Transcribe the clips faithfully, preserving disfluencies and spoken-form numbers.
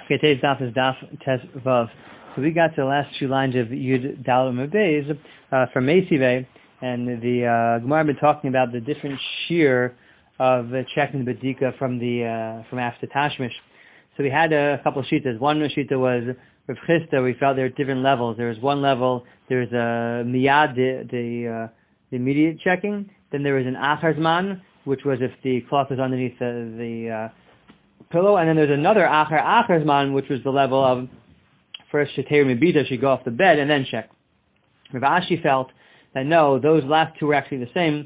Okay, today's daf is daf tes vav. So we got to the last two lines of Yud Dalet Beis uh, from Meisivei, and the uh, Gemara has been talking about the different shear of uh, checking the Badika from the uh, from after Tashmish. So we had a couple of shitas. One shita was Rav Chisda. We felt there were different levels. There was one level. There was a miyad, the the, uh, the immediate checking. Then there was an achar zman, which was if the cloth was underneath the, the uh, pillow, and then there's another achar achar zman, which was the level of first sheter mibita, she go off the bed and then check. Rav Ashi felt that no, those last two were actually the same.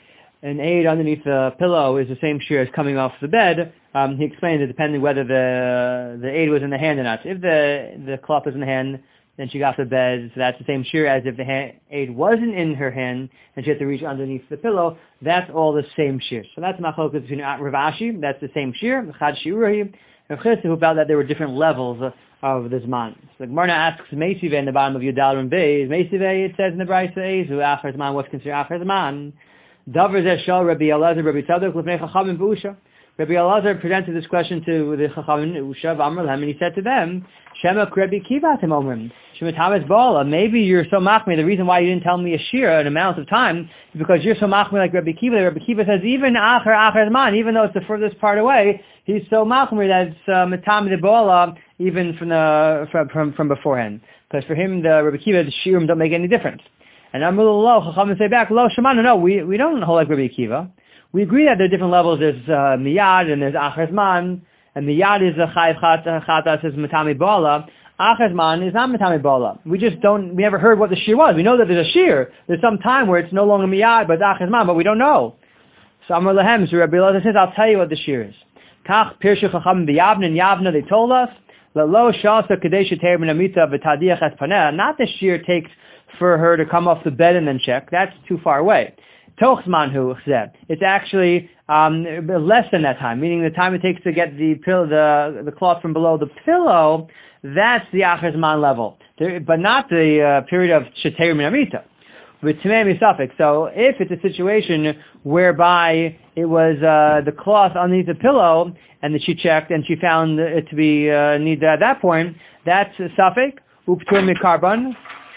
An aid underneath the pillow is the same shear as coming off the bed. Um, he explained that depending whether the the aid was in the hand or not. If the the cloth was in the hand, then she got off the bed, so that's the same shear as if the hand, aid wasn't in her hand and she had to reach underneath the pillow. That's all the same shear. So that's machlokas between Rav Ashi, that's the same shear. Chad shiurahi, Rav Chisda, who felt that there were different levels of the zman. So the Gemara asks Meisivei in the bottom of Yudal and Beis. Meisivei, it says in the Brayso, Ezu achar zman, what's considered achar zman? Davar zeh shal Rabbi Elazar, Rabbi Tzadok, l'fnei Chachamim v'Usha. Rabbi Elazar presented this question to the Chachamim Usha v'Amar Lahem, and he said to them, Shema Rabbi Kiva Timomim, Shema Tamas Bala. Maybe you're so machmir. The reason why you didn't tell me a shir, an amount of time, is because you're so machmir like Rabbi Kiva. Rabbi Kiva says even achar achar zman, even though it's the furthest part away, he's so machmir that it's matam de bala even from the from from, from beforehand. Because for him, the Rabbi Kiva, the shirim don't make any difference. And Amar lo, Chachamim say back, lo Shemana, no, we we don't hold like Rabbi Kiva. We agree that there are different levels. There's uh, miyad and there's achar zman, and miyad is a chayiv chata, says matami bala. Achar zman is not matami bala. We just don't. We never heard what the shear was. We know that there's a shear. There's some time where it's no longer miyad, but it's achar zman, but we don't know. So Amar lahem, so Rabbi Elazar says, I'll tell you what the shear is. Kach pirshu chachamim b'yavna, and Yavna they told us, lo shasa kadesh sheter min amita v'tadiach es paneh. Not the shear takes for her to come off the bed and then check. That's too far away. Toch zman hu chzeh. It's actually um, less than that time, meaning the time it takes to get the pill, the the cloth from below the pillow. That's the achar zman level, there, but not the uh, period of sheter min amita. With tamei misafik. So if it's a situation whereby it was uh, the cloth underneath the pillow and that she checked and she found it to be uh, needed at that point, that's safik uptur mikarbon.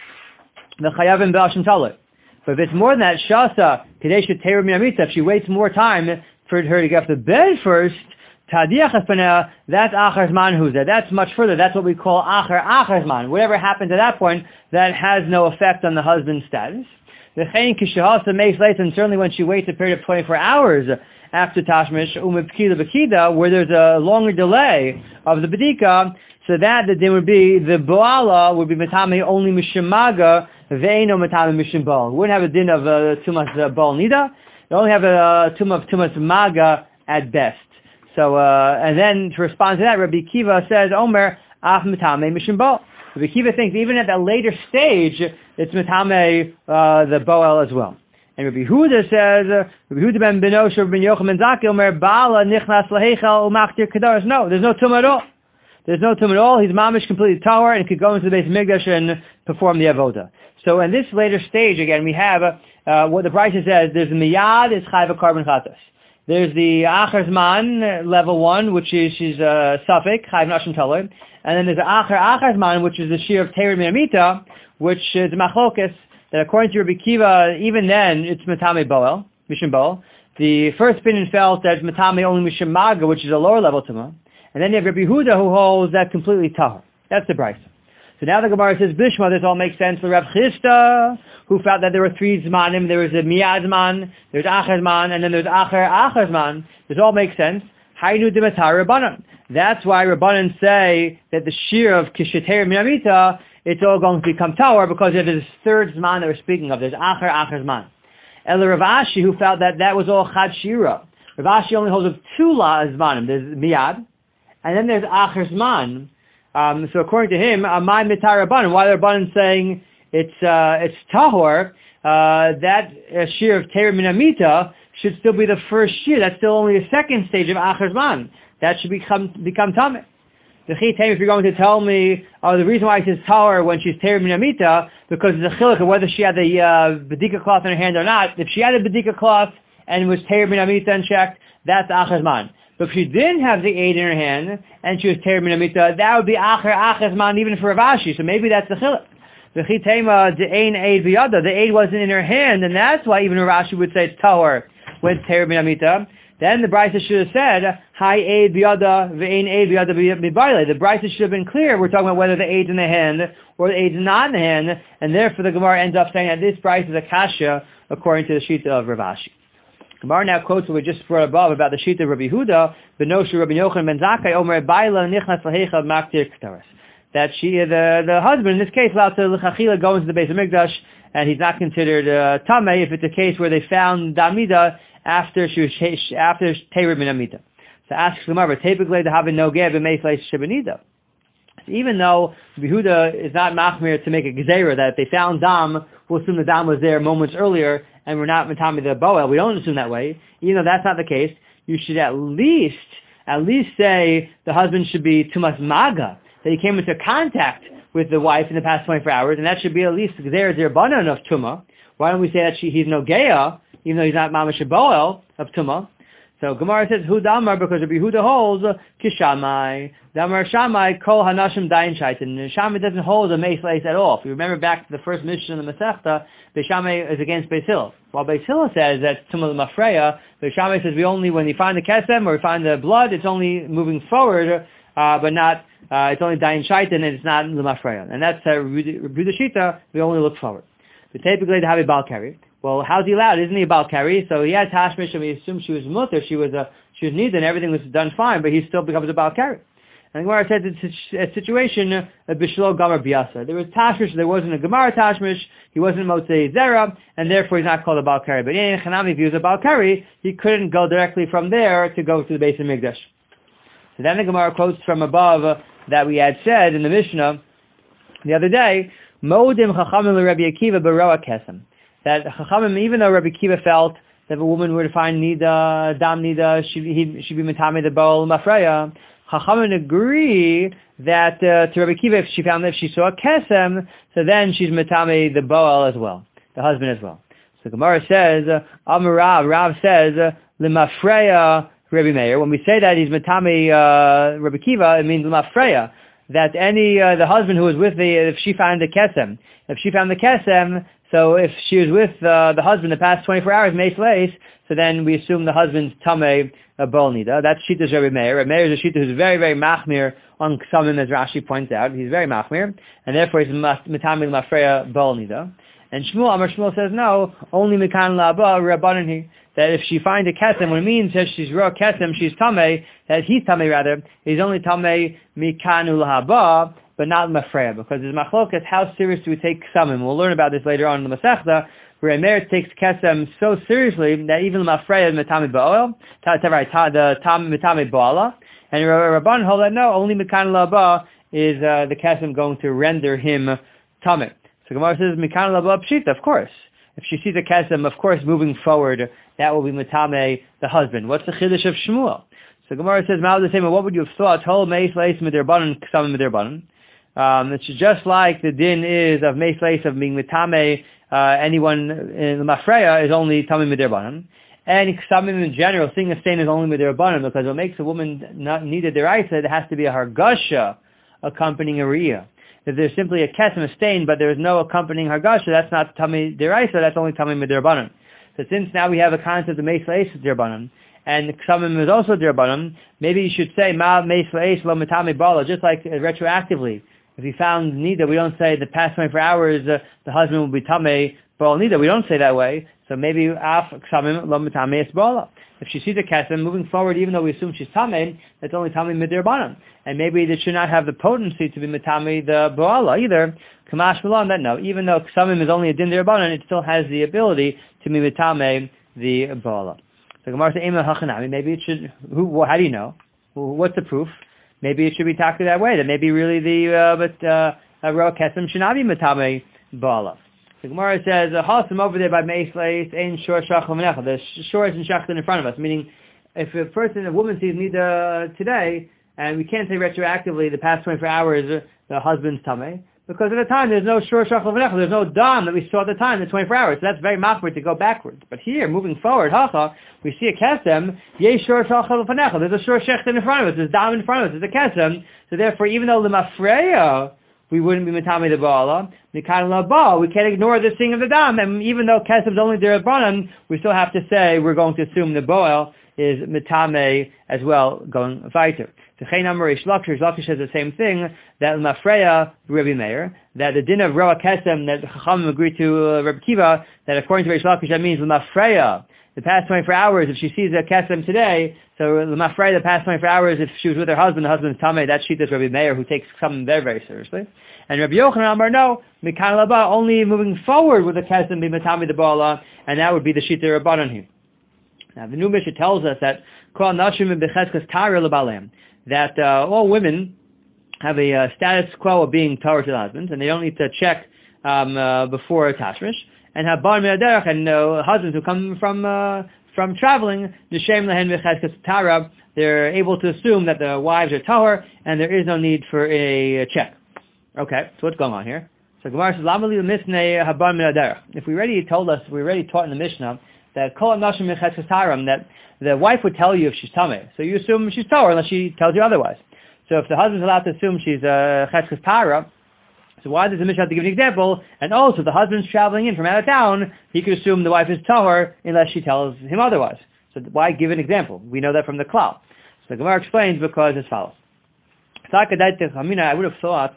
The chayavim b'ashim talit. But if it's more than that, shasa kadesh sheter min amita, if she waits more time for her to get off the bed first, tadiach espaneh, that's achar zman huza. That's much further. That's what we call achar achar zman. Whatever happens at that point, that has no effect on the husband's status. The chein kishahasa makes late, and certainly when she waits a period of twenty-four hours after tashmish umibkida b'kida, where there's a longer delay of the bedika, so that the din would be the boala would be matame only mishamaga ve'eno matame mishambal. Wouldn't have a din of uh, tumas uh, bal nida. They only have a uh, tum of tumas maga at best. So uh, and then to respond to that, Rabbi Kiva says Omer af matame mishambal. Rabbi Kiva thinks even at that later stage it's matame uh, the boel as well. And Rabbi Huda says, Rabbi Huda ben Benosha, Rabbi Yochanan Zaki, Omer Bala nichnas lahechal umachtir kedaras. No, there's no tum at all. There's no tum at all. He's mamish completely tahor and could go into the base of Migdash and perform the avoda. So in this later stage, again, we have uh, what the Brayso says. There's the miyad, is chayva carbon chatas. There's the achar zman level one, which is she's uh, suffix chayv nashim talib, and then there's the achar achar zman, which is the shear of teir min amita, which is machlokas. That according to Rabbi Kiva, even then it's matame boel, mishim boel. The first opinion felt that it's matame only mishim maga, which is a lower level tumah. And then you have Rabbi Huda who holds that completely tahor. That's the Brayso. So now the Gemara says, Bishma, this all makes sense for Rav Chisda, who felt that there were three zmanim. There was a miyad zman, there's achar zman, and then there's achar achar zman. This all makes sense. Hainu d'matar Rabbanan. That's why Rabbanan say that the shear of kisheter min amita, it's all going to become tahor because of this third zman that we're speaking of. There's achar achar zman. Ela Rav Ashi, who felt that that was all chad shira. Rav Ashi only holds of two la zmanim. There's miyad, and then there's achar zman. Um, so according to him, amai mitar rabbanan. Why the rabbanan saying it's uh, it's tahor? Uh, that uh, shear of teir min amita should still be the first shear. That's still only the second stage of achar zman. That should become become tameh. The chitem, if you're going to tell me, oh, the reason why it says tahor when she's teir min amita, because it's a chiluk of whether she had the uh, bedika cloth in her hand or not. If she had a bedika cloth and was teir min amita and checked, that's achar zman. But if she didn't have the aid in her hand, and she was Teir Min Amita, that would be Acher Aches Man even for Rav Ashi. So maybe that's the chiluk. The Chitema, the Ein Aid V'yada, the aid wasn't in her hand, and that's why even Rav Ashi would say it's Tahor when it's Teir Min Amita. Then the Brisa should have said, Hai Aid V'yada, V'ein Aid V'yada B'baile. The Brisa should have been clear. We're talking about whether the aid's in the hand or the aid's not in the hand, and therefore the Gemara ends up saying that this Brisa is a kasha according to the Shita of Rav Ashi. Gemara now quotes what we just brought above about the Shita of Rabbi Huda, B'noshu Rabbi Yochanan ben Zakkai, Omer Baila Nichnas Lahecha Maktir K'taras. That she, the, the husband in this case, allowed to l'chachila go into the base of Mikdash, and he's not considered uh, tamei if it's a case where they found damida after she was after Teir Min Amita. So asks the Gemara, typically the having no geb b'meis leis shebenida. Even though Yehuda is not machmir to make a gezerah that if they found dam, we'll assume the dam was there moments earlier, and we're not matami the boel. We don't assume that way. Even though that's not the case, you should at least at least say the husband should be tumas maga, that he came into contact with the wife in the past twenty-four hours, and that should be at least there zerbanan of tuma. Why don't we say that she, he's no geya, even though he's not mamash boel of tuma? So Gemara says, Hu Damar, because Rabbi Yehuda holds, Kishamai. Damar Shamai, Kol Hanashim Dayan Shaitan. Shammai doesn't hold a mace lace at all. If you remember back to the first mission in the Masechta, the Shammai is against Beis Hillel. While Beis Hillel says that Tumah Mafreya, the Shammai says we only, when you find the kesem or you find the blood, it's only moving forward, uh, but not, uh, it's only Dayan Shaitan and it's not Mafreya. And that's uh, Rabbi Shita, we only look forward. But typically they have a bal carry. Well, how's he allowed? Isn't he about carry? So he has hashmish, and we assume she was mutter, she was a, she was needed, and everything was done fine, but he still becomes a bal carry. And Gemara said it's a situation a bishlo gamar biasa. There was tashmish, there wasn't a gemara tashmish, he wasn't motzei zera, and therefore he's not called a bal carry. But in Chanami, if he was a bal carry, he couldn't go directly from there to go to the base of Mikdash. So then the Gemara quotes from above uh, that we had said in the Mishnah the other day, Modim chachamim l'Rabbi Akiva baroa kesem. That Chachamim, even though Rabbi Kiva felt that if a woman were to find Nida, Dam Nida, she he should be Matame the Baal Mafreya, Chachamim agree that uh, to Rabbi Kiva, if she found that if she saw a Kesem, so then she's Matame the Baal as well, the husband as well. So Gemara says, Amar Rav, Rav says, L'Mafreya Rabbi Meir. When we say that he's Matame uh, Rabbi Kiva, it means L'Mafreya. That any, uh, the husband who was with the, if she found the Kesem, if she found the Kesem, so if she was with uh, the husband the past twenty-four hours, Meis Leis, so then we assume the husband's Tameh uh, Bol Nida. That's Shita's Rabbi Meir. Rabbi Meir is a Shita who's very, very machmir on Ksamim, as Rashi points out. He's very machmir, and therefore he's Matameh Mafreya Bol Nida. And Shmuel, Amar Shmuel says, no, only Mikan La'aba Rabbanan he. That if she finds a Kesem, what it means is she's Ra Kesem, she's Tameh, that he's Tameh rather, he's only Tameh Mikanu La'aba, but not Mafreya, because there's machlokas, how serious do we take Ksamim? We'll learn about this later on in the Masechta, where Meir takes Kesem so seriously that even Mafreya is Metami Ba'ol, the Tam Metami Ba'ala, and Rabban hold that no, only Mekan Laba is uh, the Kesem going to render him Tameh. So Gemara says, Mekan Laba Pshita, of course. If she sees a Kesem, of course, moving forward, that will be Metame, the husband. What's the Chiddush of Shmuel? So Gemara says, Ma'al the same, what would you have thought? Hol Meis Leis Midirbanan, Ksamim Midirbanan. Um, it's just like the din is of Meis Leis of being Metame, uh, anyone in the Mafreya is only Tamim Midirbanan. And Ksamim in general, seeing a stain is only Midirbanan, because what makes a woman not needed deraisa, it has to be a Hargasha accompanying a Riyah. If there's simply a kesem, a stain, but there is no accompanying hargasha, that's not tami deraisa, that's only tami midirbanan. So since now we have a concept of meis leis dirbanan, and ksamim is also dirbanan, maybe you should say ma meis leis lo mitami bala, just like uh, retroactively. If you found nida, we don't say the past twenty-four hours uh, the husband will be tame bala nida. We don't say that way. So maybe af ksamim lo mitami es bala. If she sees a kesem moving forward, even though we assume she's tamei, that's only tamei midirbanan. And maybe it should not have the potency to be mitami the ba'ala either. Kamash malam, that no. Even though ksamim is only a din dirbanan, it still has the ability to be mitami the ba'ala. So Gemara says, Ema hachanami. Maybe it should. Who? How do you know? What's the proof? Maybe it should be talked that way. That maybe really the uh, but uh, roa kesem should not be mitami ba'ala. The Gemara says, "Hasim over there by Meis Leis ein shor shachal menecha." The shor is in shachtin in front of us. Meaning, if a person, a woman sees nida today, and we can't say retroactively the past twenty-four hours the husband's tamei, because at the time there's no shor shachal v'nechel, there's no dam that we saw at the time, the twenty-four hours. So that's very machmir to go backwards. But here, moving forward, hacha, we see a kesem, yesh shor shachal v'nechel. There's a shor shechtin in front of us, there's dam in front of us, there's a kesem. So therefore, even though the mafreya, we wouldn't be mitami the ba'ala, mikan laba, we can't ignore this thing of the dam. And even though kesem is only derabanan, we still have to say we're going to assume the boel is mitame as well, going weiter. The Chayin Amar Reish Lakish, Reish Lakish says the same thing, that Mafreya, Rabbi Meir, that the din of Roa Kesem, that Chachamim agreed to uh, Rabbi Kiva, that according to Reish Lakish, that means Mafreya, the past twenty-four hours, if she sees a Kesem today, so Mafreya, the past twenty-four hours, if she was with her husband, the husband's Tameh, that sheet is Rabbi Meir, who takes something very, very seriously. And Rabbi Yochanan Amar, no, Mikan Laba, only moving forward with the Kesem, be Matami the Bala, and that would be the sheet of Rabbanan here. Now, the new Mishnah tells us that Kol Nashim Becheskas Tara Lebalem, that uh, all women have a uh, status quo of being Torah to the husbands, and they don't need to check um, uh, before a tashmish, and have bar me'aderech, and uh, husbands who come from uh, from traveling, Nishem lehen v'cheskas tara, they're able to assume that the wives are tahor, and there is no need for a check. Okay, so what's going on here? So Gemara says, Lama li misnei habar me'aderech. If we already told us, we already taught in the Mishnah that kol nashim v'cheskas taram, that the wife would tell you if she's tameh. So you assume she's tahor unless she tells you otherwise. So if the husband's allowed to assume she's a uh, cheskes tara, so why does the Mishnah have to give an example? And also, the husband's traveling in from out of town, he could assume the wife is tahor unless she tells him otherwise. So why give an example? We know that from the klal. So the Gemara explains because as follows. I would have thought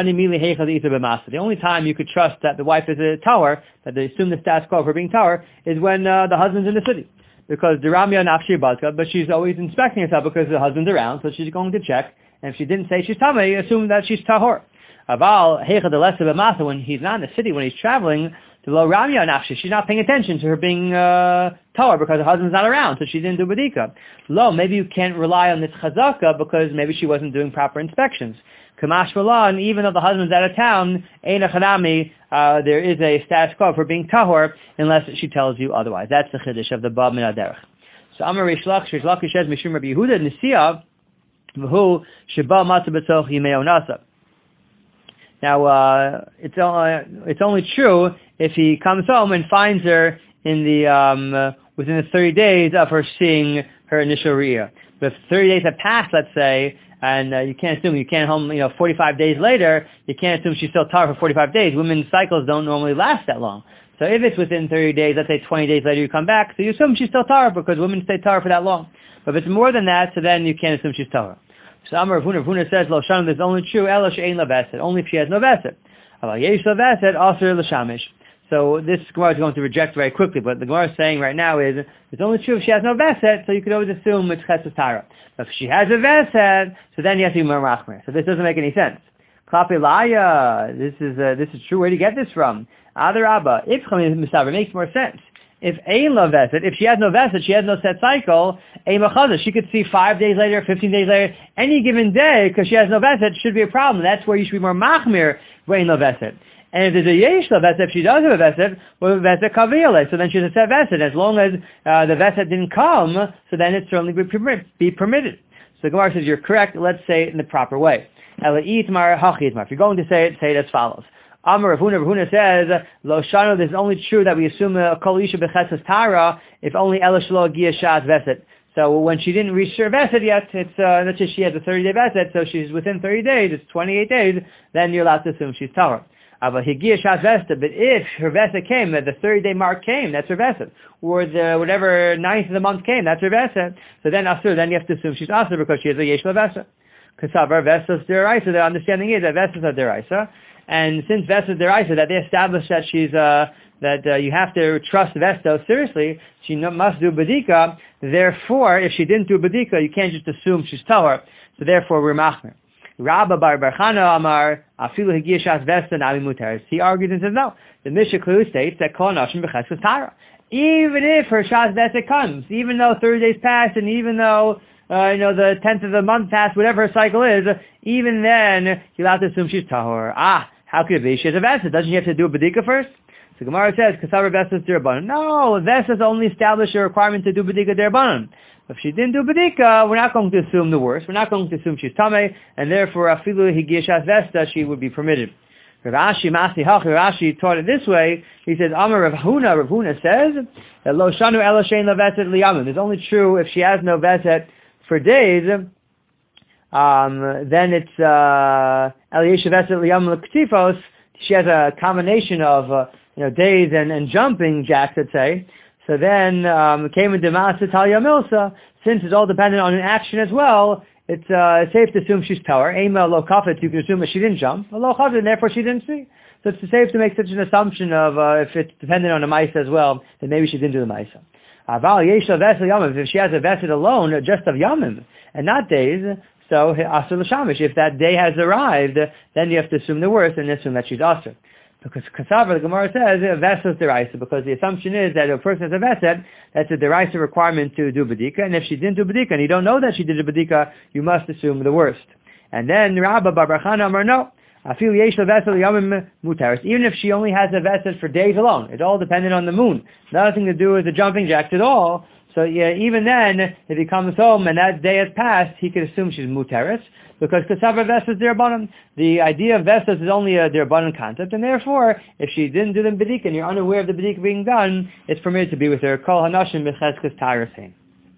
the only time you could trust that the wife is a tahor, that they assume the status quo for being tahor, is when uh, the husband's in the city. Because Diramya nafshi badka, but she's always inspecting herself because the husband's around, so she's going to check. And if she didn't say she's tamei, assume that she's tahor. Aval heicha the less of a masa, when he's not in the city, when he's traveling, the lo ramya nafshi, she's not paying attention to her being uh, tahor because her husband's not around, so she didn't do badika. Lo, maybe you can't rely on this chazaka because maybe she wasn't doing proper inspections. Kamash Malan, even though the husband's out of town, Eina Chanami, uh, there is a status quo for being tahor unless she tells you otherwise. That's the chiddush of the Bab Min Aderech. So Amar Reish Lakish, Reish Lakish says, Mishum Rabbi Yehuda Nisiya, V'hu Sheba Matzah B'tzoch Yimei Onasa. Now, uh, it's, uh, it's only true if he comes home and finds her in the, um, uh, within the thirty days of her seeing her initial riyah. But if thirty days have passed, let's say, and uh, you can't assume, you can't home, you know, forty-five days later, you can't assume she's still tahor for forty-five days. Women's cycles don't normally last that long. So if it's within thirty days, let's say twenty days later you come back, so you assume she's still tahor because women stay tahor for that long. But if it's more than that, so then you can't assume she's tahor. So Amar Rav Huna, Rav Huna says, Lo Shalom, there's only true, Elo she'ein la veset, only if she has no veset. Aval yesh la veset, aser l'shamish. So this Gemara is going to reject very quickly, but the Gemara is saying right now is, it's only true if she has no veset, so you could always assume it's chesed tara. But if she has a veset, so then you have to be mer machmer. So this doesn't make any sense. Klapilaya, this is uh, this is true. Where do you get this from? Adar Abba, Ifcham Misaver, makes more sense. If ein la veset, if she has no veset, she has no set cycle, ein machaza, she could see five days later, fifteen days later, any given day, because she has no veset, should be a problem. That's where you should be more machmir, ein la veset. And if there's a yesh la veset, if she does have a veset, well, veset kavile, so then she's a set veset. As long as uh, the veset didn't come, so then it certainly be, permit, be permitted. So the Gemara says, you're correct, let's say it in the proper way. If you're going to say it, say it as follows. Amar Rav Huna, Rav Huna says, Lo shano, this is only true that we assume a kol isha b'chesas tara, if only ela shlo gia shas veset. So when she didn't reach her veset yet, it's, uh, let's say she has a thirty-day veset, so she's within thirty days, it's twenty-eight days, then you're allowed to assume she's tahor. But if her veset came, the thirty-day mark came, that's her veset. Or the whatever ninth of the month came, that's her veset. So then asur, then you have to assume she's asur because she has a yesh la veset. Kasavar vesas deraisa, the understanding is that vesas are deraisa. And since vesas deraisa, that they established that she's, uh, that uh, you have to trust Vestos seriously, she no, must do badika. Therefore, if she didn't do badika, you can't just assume she's tahor. So therefore, we're machmer. Rabba bar Barchana Amar afilu higiya shas vesta nami mutaris. He argues and says no. The Mishnah clearly states that kol nashim b'cheskas tara. Even if her shas vesta comes, even though thirty days passed, and even though uh, you know the tenth of the month passed, whatever her cycle is, even then you're allowed to assume she's tahor. Ah, how could it be? She has a vesta. Doesn't she have to do a badika first? So Gemara says kasavar vestas derabanan. No, vestas only establish a requirement to do badika derabanan. If she didn't do badika, we're not going to assume the worst. We're not going to assume she's tamei, and therefore afilu higiya shas vesta, she would be permitted. Rav Ashi Masi Hach, Rav Ashi taught it this way. He says, Amar Rav Huna, Rav Huna says, that Lo Shanu Elo Shein Leveset Liyamim. It's only true if she has no veset for days, um, then it's Eliyesha Veset Liyamim L'Ktifos. She has a combination of uh, you know days and, and jumping jacks, let's say. So then, came in Demasa Talia Milsa, since it's all dependent on an action as well, it's uh, safe to assume she's power. Ema lo kafet, you can assume that she didn't jump. Lo kafet, and therefore she didn't see. So it's safe to make such an assumption of uh, if it's dependent on the Maisa as well, then maybe she didn't do the Maisa. Aval Yesha Vesel Yamim, if she has a Vesel alone, just of Yamim, and not days, so Asr L'Shamish, if that day has arrived, then you have to assume the worst and assume that she's Asr. Because Kasavar, the Gemara says, Vesel is Deraisa, because the assumption is that if a person has a Vesel, that's a Deraisa requirement to do Badika, and if she didn't do Badika, and you don't know that she did a Badika, you must assume the worst. And then Rabba Bar Chana Amar, no, Afil Yesh Vesel Yamim Mutaris, even if she only has a Vesel for days alone, it's all dependent on the moon, nothing to do with the jumping jacks at all. So yeah, even then, if he comes home and that day has passed, he could assume she's Muteris, because Kasavar Vesel is Derabanan. The idea of Vesel is only a Derabanan concept, and therefore, if she didn't do the B'dika and you're unaware of the B'dika being done, it's permitted to be with her. Kol Hanashim B'cheskas Tarasein.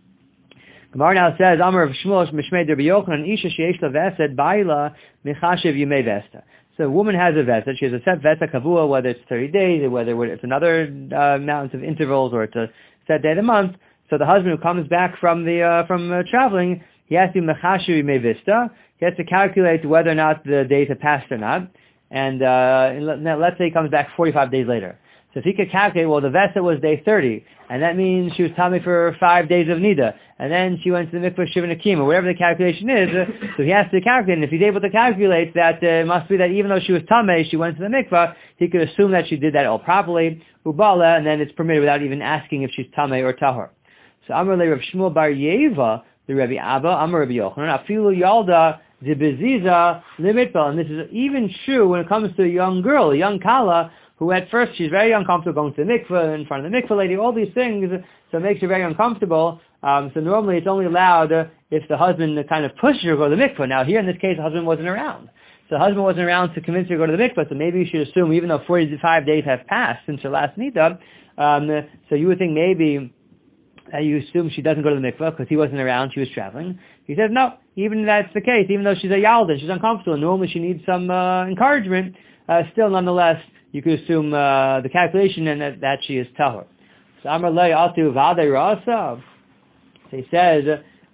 Gemara now says, Amar of Shmuel Mishmei Derbi Yochanan Isha Sheyesh La Vesed Baila Michashiv Yimei Vesta. So a woman has a Vesed, she has a set Vesta Kavua, whether it's thirty days, or whether it's another uh, amount of intervals, or it's a set day of the month. So the husband who comes back from the uh, from uh, traveling, he has to Mechashiv Yimei Vesta. He has to calculate whether or not the days have passed or not. And uh, let's say he comes back forty-five days later. So if he could calculate, well, the Vesta was day thirty, and that means she was tummy for five days of Nida, and then she went to the mikvah Shiva Nakim, or whatever the calculation is, so he has to calculate, and if he's able to calculate that, uh, it must be that even though she was tummy, she went to the mikvah, he could assume that she did that all properly, ubala, and then it's permitted without even asking if she's tummy or tahor. So Amar le Rav Shmuel bar Yeva, the Rabbi Abba, Amar Rabbi Yochanan, afilu yalda zibeziza limitbel, and this is even true when it comes to a young girl, a young kala, who at first she's very uncomfortable going to the mikveh, in front of the mikveh lady, all these things, so it makes her very uncomfortable. Um, so normally it's only allowed uh, if the husband kind of pushes her to go to the mikveh. Now here in this case, the husband wasn't around. So the husband wasn't around to convince her to go to the mikveh, so maybe you should assume, even though forty-five days have passed since her last nida, um, so you would think maybe uh, you assume she doesn't go to the mikveh because he wasn't around, she was traveling. He says, no, even if that's the case, even though she's a yalda, she's uncomfortable, and normally she needs some uh, encouragement, uh, still nonetheless, you could assume uh, the calculation and that, that she is tahor. So Amar Lei Atu Vadei Rasa. So he says,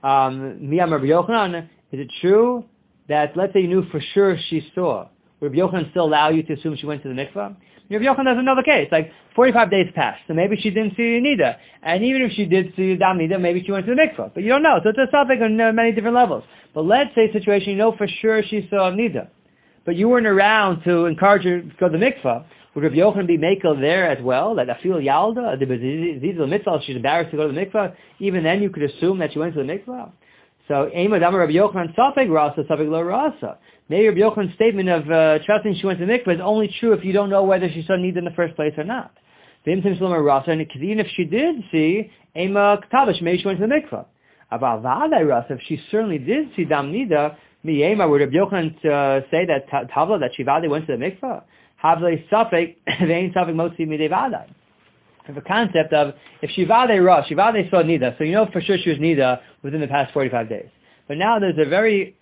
um, Mi Amar Rabbi Yochanan, is it true that, let's say you knew for sure she saw, would Rabbi Yochanan still allow you to assume she went to the mikvah? Rabbi Yochanan does another case, like forty-five days passed, so maybe she didn't see Nida. And even if she did see Dam Nida, maybe she went to the mikvah. But you don't know, so it's a topic on uh, many different levels. But let's say a situation, you know for sure she saw Nida, but you weren't around to encourage her to go to the mikvah. Would Rabbi Yochanan be makel there as well? That afil yalda, the mitzvah, she's embarrassed to go to the mikvah. Even then, you could assume that she went to the mikvah. So, Eimad Amar Rabbi Yochanan safek rasa, safek lo rasa. Maybe Rabbi Yochanan's statement of uh, trusting she went to the mikvah is only true if you don't know whether she saw need in the first place or not. V'im tim rasa, and even if she did see, Eima ktavish, maybe she went to the mikvah. Aval v'adai rasa, if she certainly did see dam nida, miyema, would Rabbi Yochanan uh, say that tavla, that she vade went to the mikvah? Havle safek, vein safek motzi midei vadai. The concept of, if she vade ra, she vade saw nida, so you know for sure she was nida within the past forty-five days. But now there's a very,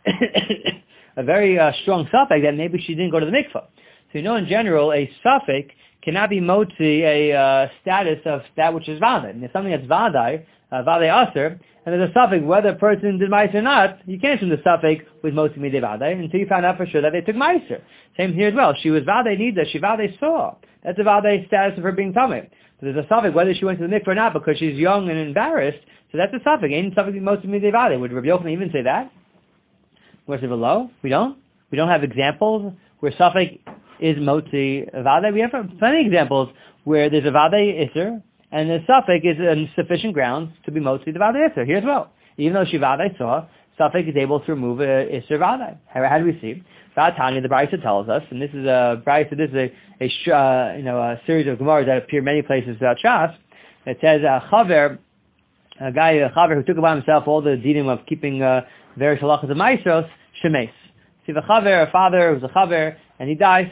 a very uh, strong safek that maybe she didn't go to the mikvah. So you know in general, a safek cannot be motzi a uh, status of that which is vade. And if something that's vadai, uh, vade aser, and there's a safek whether a person did meiser or not, you can't assume the safek was motzi midei vadai until you found out for sure that they took meiser. Same here as well. She was vade nida, she vade saw. That's a vade status of her being tamei. So there's a safek whether she went to the mikvah or not because she's young and embarrassed. So that's a safek. Ain't safek motzi midei vadai. Would Rabbi Yochanan even say that? Where's it below? We don't. We don't have examples where safek is motzi vade. We have plenty of examples where there's a vade iser and the safek is a sufficient ground to be motzi the vade iser. Here as well. Even though she vade saw, safek is able to remove a iser vade. How, how do we see? Tanya, the Brisa tells us, and this is a Brisa, this is a, a uh, you know a series of Gemaras that appear many places throughout Shas. It says a uh, chaver, a guy, a chaver who took upon himself all the dinim of keeping uh, various halachas of maestros, shemes. See the chaver, a father who's a chaver, and he dies.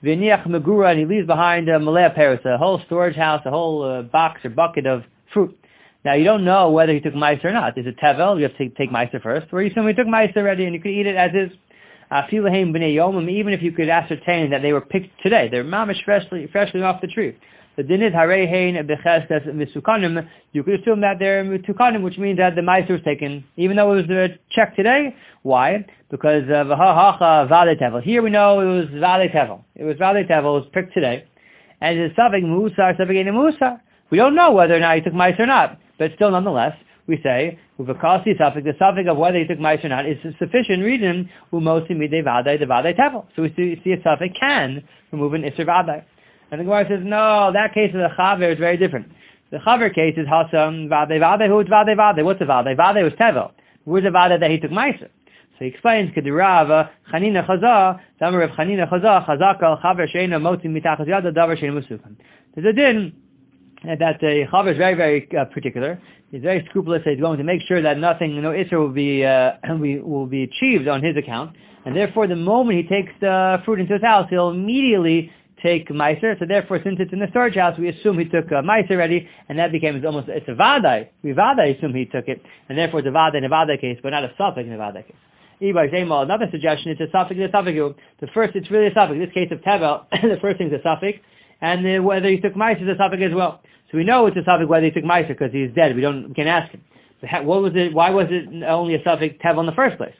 v'niach megura, and he leaves behind a malea peros, a whole storage house, a whole uh, box or bucket of fruit. Now you don't know whether he took meiser or not. Is it tevel? You have to take, take meiser first, or you assume he took meiser already and you could eat it as is. Afilahem b'nei yomim, even if you could ascertain that they were picked today, they're mamish freshly, freshly off the tree. The dinit harehein becheskas misukanim, you could assume that they're misukanim, which means that the meiser was taken, even though it was uh, checked today. Why? Because v'ha-hacha vade tevel. Here we know it was vade tevel. It was vade tevel, it was picked today. And it's savik musar, savik ein musar. We don't know whether or not he took meiser or not, but still nonetheless, we say, Uvakasi suffix, the suffix of whether he took meiser or not is a sufficient reason, umosi midei vadai, the vadai tevel. So we see, see a suffix can remove an isser vadai. And the Gemara says, no, that case of the chaver is very different. The chaver case is hasam vadai vadai, who's vadai vadai? What's a vadai? Vadai was tevel. Where's the vadai that he took meiser? So he explains, Kedirava, Chanina Chazah, Damar of Chanina Chazah, Chazaka al chaver sheina moti mitachas yada, davar sheina musukan. There's a din that the uh, chaver is very, very uh, particular. He's very scrupulous. He's going to make sure that nothing, no isser will be uh, will be achieved on his account, and therefore, the moment he takes the fruit into his house, he'll immediately take meiser. So therefore, since it's in the storage house, we assume he took uh, meiser already, and that became almost it's a vadai. We vadai assume he took it, and therefore it's a vadai in a vadai case, but not a suffix in a vadai case. Another suggestion is a suffix in a suffix. The first, it's really a suffix. In this case of tevel, the first thing is a suffix, and uh, whether he took meiser is a suffix as well. So we know it's a suffix whether he took meiser because he's dead. We don't we can't ask him. But what was it? Why was it only a suffix tevel in the first place?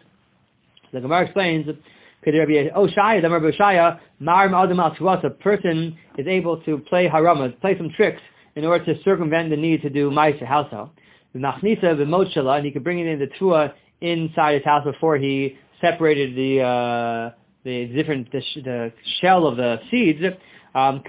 So the Gemara explains. Could there be a Oshaya? The Gemara Oshaya Marim Adam Al Tuwas. A person is able to play harama, play some tricks in order to circumvent the need to do meiser household. The Nachnisa b'motshala, and he could bring it in the tua inside his house before he separated the uh, the different the, sh- the shell of the seeds. Um,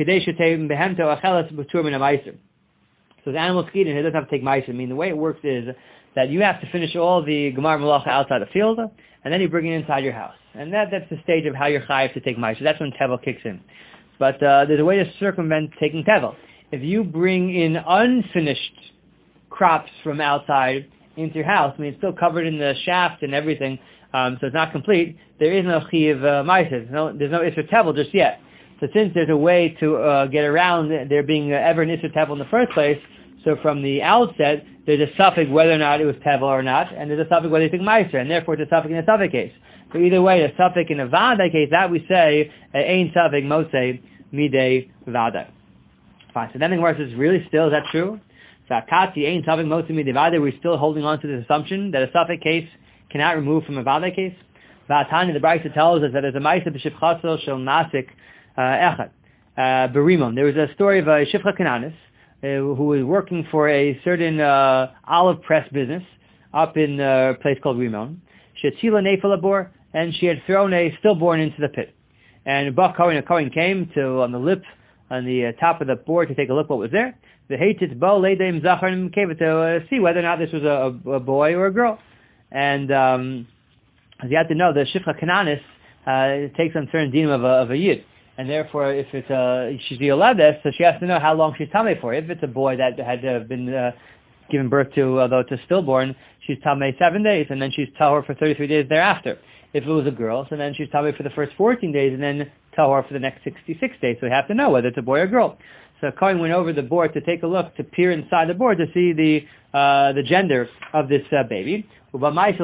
So the animal's eating, and he doesn't have to take meiser. I mean, the way it works is that you have to finish all the gemar malacha outside the field, and then you bring it inside your house. And that that's the stage of how you're chayav to take meiser. That's when tevel kicks in. But uh, there's a way to circumvent taking tevel. If you bring in unfinished crops from outside into your house, I mean, it's still covered in the shaft and everything, um, so it's not complete, there is no chiyav uh, meiser. There's no, there's no isser tevel just yet. So since there's a way to uh, get around there being uh, ever an isser tevel in the first place, so from the outset, there's a suffix whether or not it was tevel or not, and there's a suffix whether you took meiser, and therefore it's a suffix in a suffix case. So either way, a suffix in a vadai case, that we say, ein suffix mosei midei vadai. Fine, so then the Gemara says, really still, is that true? So akati ein suffix mosei midei vadai, we're still holding on to this assumption that a suffix case cannot remove from a vadai case. Vatani, the Brisa tells us that there's a meiser b'shivchaso shel nasik echad, berimon. There was a story of a shivcha kananis, uh, who was working for a certain uh, olive press business up in a place called Rimon. Shetzila nefel labor, and she had thrown a stillborn into the pit. And Bach Cohen, a Cohen came to on the lip, on the uh, top of the board to take a look what was there. The heitzitz bo leidim zachar came to uh, see whether or not this was a, a boy or a girl. And um, as you have to know, the shivcha kananis uh, takes on certain dinim of a, of a yid. And therefore, if it's a, she's the Yoledes, so she has to know how long she's tamei for. If it's a boy that had uh, been uh, given birth to, although it's a stillborn, she's tamei seven days, and then she's tahor for thirty-three days thereafter. If it was a girl, so then she's tamei for the first fourteen days, and then tahor for the next sixty-six days. So we have to know whether it's a boy or girl. So Cohen went over the board to take a look, to peer inside the board to see the uh, the gender of this uh, baby. The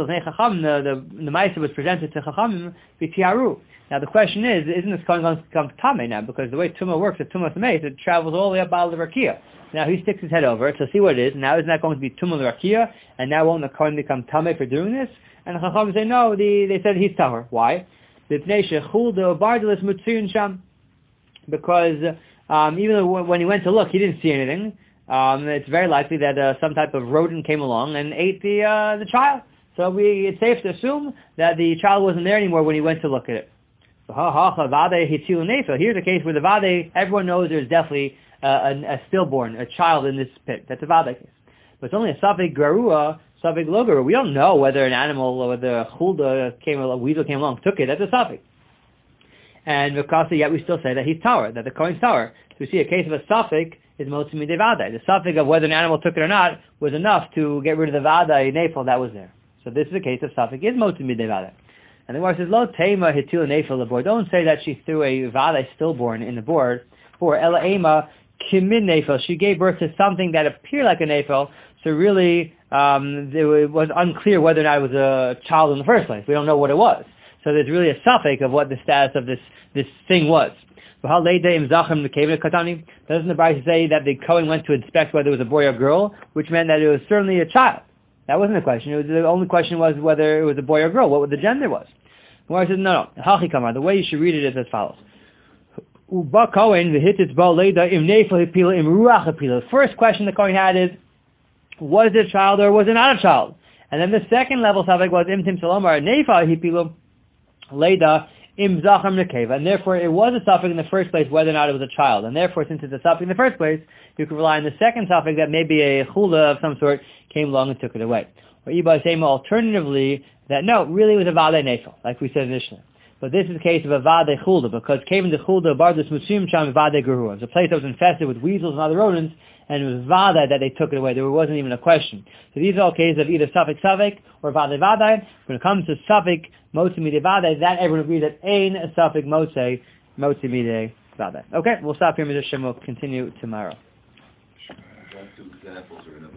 the, the Maisa was presented to Chachamim b'tiaru. Now the question is, isn't this going to become Tameh now? Because the way Tumah works, if Tumah Tameh, it travels all the way up Baal Rakia. Now he sticks his head over it to see what it is. Now isn't that going to be Tumah Rakia? And now won't the Kohen become Tameh for doing this? And the Chacham say, no, the, they said he's Tahor. Why? Because um, even though when he went to look, he didn't see anything. Um, it's very likely that uh, some type of rodent came along and ate the uh, the child. So we, it's safe to assume that the child wasn't there anymore when he went to look at it. Here's a case where the vade, everyone knows there's definitely uh, a, a stillborn, a child in this pit. That's a vade case. But it's only a suffix garua, suffix lo garua. We don't know whether an animal or whether a chulda came, a weasel came along, took it. That's a suffix. And because yet we still say that he's tower, that the Kohen's tower. So we see a case of a suffix is motzi midei vade. The suffix of whether an animal took it or not was enough to get rid of the vade nefel that was there. So this is a case of suffix is motzi midei vade. And the Gemara says, Lo tema hitil nefel labor. Don't say that she threw a vade stillborn in the board. Or ela ema kimin nefel. She gave birth to something that appeared like a nefel. So really, um, it was unclear whether or not it was a child in the first place. We don't know what it was. So there's really a suffix of what the status of this, this thing was. Doesn't the Bible say that the Kohen went to inspect whether it was a boy or girl, which meant that it was certainly a child? That wasn't the question. It was, the only question was whether it was a boy or girl, what the gender was. The Gemara says, no, no. The way you should read it is as follows. The first question the Kohen had is, was it a child or was it not a child? And then the second level suffix was imtim salomar neifa hipilu leida im zacham nekeva, and therefore it was a suffix in the first place whether or not it was a child. And therefore, since it's a suffix in the first place, you can rely on the second suffix that maybe a chula of some sort came along and took it away. Or Iba saying alternatively that no, really it was a vade nefel, like we said initially. But this is the case of a vade chulda, because came in the chulda bardus musim sham vade geruah. It's a place that was infested with weasels and other rodents, and it was vade that they took it away. There wasn't even a question. So these are all cases of either suffix suffix or vade vade. When it comes to suffix motzi mide vade, that everyone agrees that ain a suffix motzi motzi mide vade. Okay, we'll stop here. Mister Shem will continue tomorrow.